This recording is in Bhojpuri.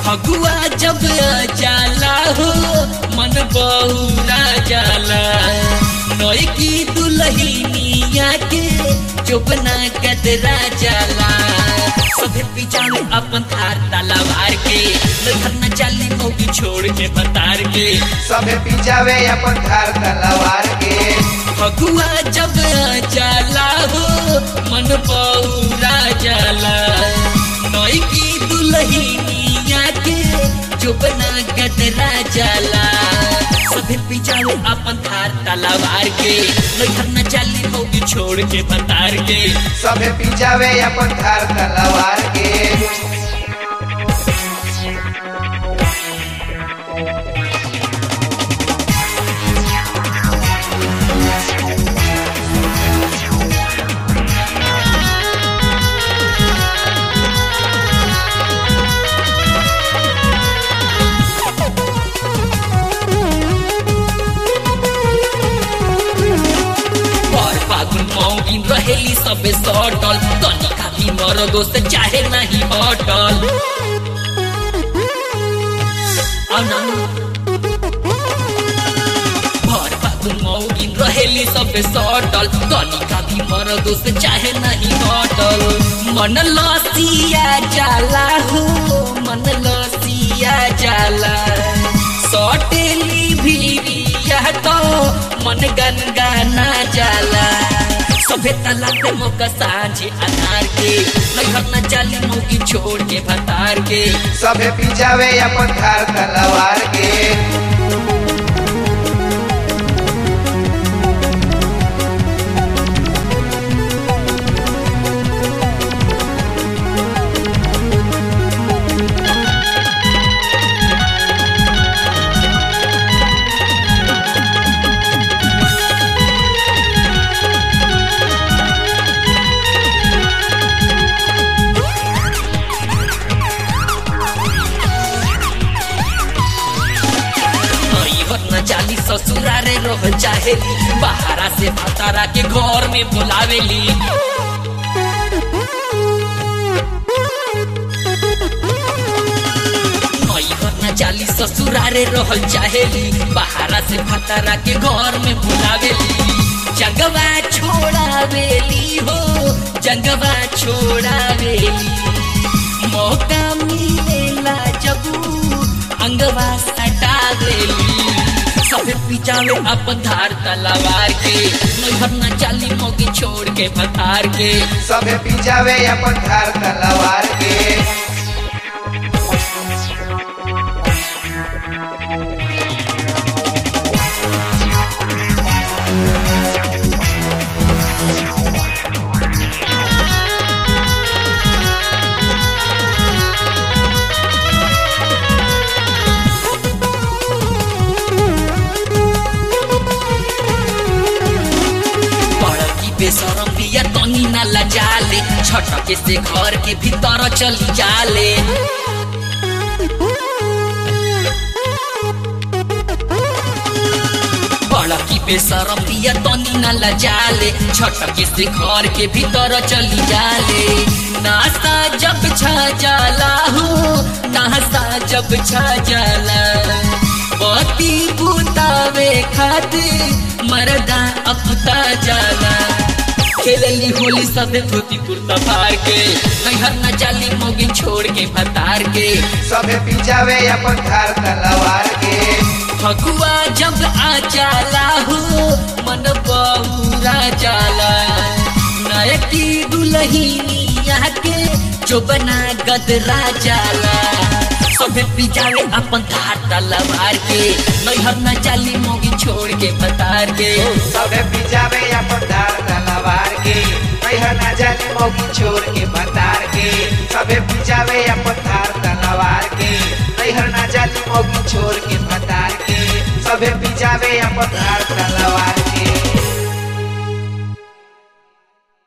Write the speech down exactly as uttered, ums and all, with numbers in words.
फगुआ जब जाला हो मन बहुरा जाला नई की दुल्हनिया के चुपना कतरा जाला सभे पिछाड़े अपन थार तलवार के घर न चली मौकी छोड़ के बतार के सभे पिछावे अपन थार तलवार के फगुआ जब जाला हो मन बहुरा जाला नई की दुल्हनिया के चुपना कतरा जाला सभे पिछाड़े अपन थार तलवार के घर न चली मौकी छोड़ के बतार के सभे पिछावे अपन थार तलवार के रहेली सबे सटल तनिका भी मरदो से चाहे नहीं हटल भर फागुन मौगिन रहेली सबे सटल तनिका भी मरदो से चाहे नहीं हटल मन लसिया जाला हो मन लसिया जाला सटेली भिरिया तो मन गनगाना जाला सभे तला के मौका साझे अनार के घर न चली मौकी छोड़ के भतार के सभे पिछावे अपन थार तलवार के जाली ससुरारे रह चाहेली बाहरा से भतारा के घर में बुलावेली जाली ससुरारे रह चाहेली बाहरा से भतारा के घर में बुलावेली जंगवा छोड़ावेली हो जंगवा छोड़ावेली मौका मिलेला जब अंगवा सटावेली सभे पिछावे अपन धार तलवार के घर न चली मौकी छोड़ के भतार के सभे पिछावे अपन धार तलवार के बेशरम बिया तनी ना लजाले छटके से घर के भीतर चली जाले बड़ा की बेशरम बिया तनी ना लजाले छटके से घर के भीतर चली जाले नासा जब छा जाला हो नासा जब छा जाला पति बुतावे खातिर मरदा अफता जाला खेलली होली सभे धोती कुर्ता फाड़ के घर न चली मौगी छोड़ के भतार के सभे पिछावे अपन थार तलवार के फगुआ जब आ जाला हो मन बहुरा जाला नयकी दुल्हनिया के जो बना गदरा जाला सभे पिछावे अपन धार तलवार के घर न चली मौगी छोड़ के भतार के सभे पिछावे अपन धार तलवार के घर न चली मौगी छोड़ के भतार के सभे पिछावे अपन धार तलवार के घर न चली मौगी छोड़ के भतार के सभे पिछावे अपन धार तलवार के।